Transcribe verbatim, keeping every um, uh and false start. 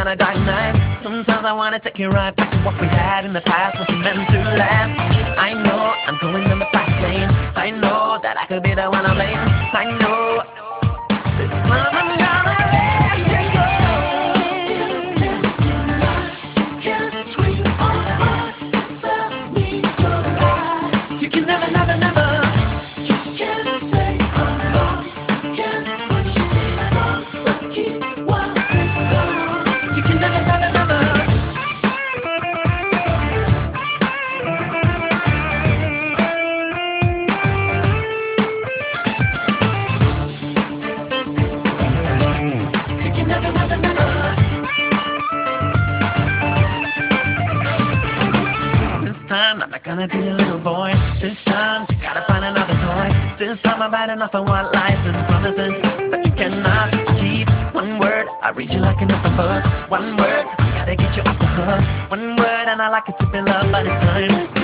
a dark night. Sometimes I wanna take you right back to what we had in the past, wasn't meant to last. I know I'm going in the fast lane. I know that I could be the one to blame. I know this time I'm gonna let you go. Can't sweep all hearts, tell me goodbye. You can never, never, never. Just can't say I'm lost. Can't push it on, so keep walking on. You can never, never, never. You can never, never, never. This time I'm not gonna be a little boy. This time you gotta find another toy. This time I've had enough of what lies and promises that you cannot keep. One word, I read you like an open book. One word, I gotta get you off the hook. One word and I like it to be love, but it's time.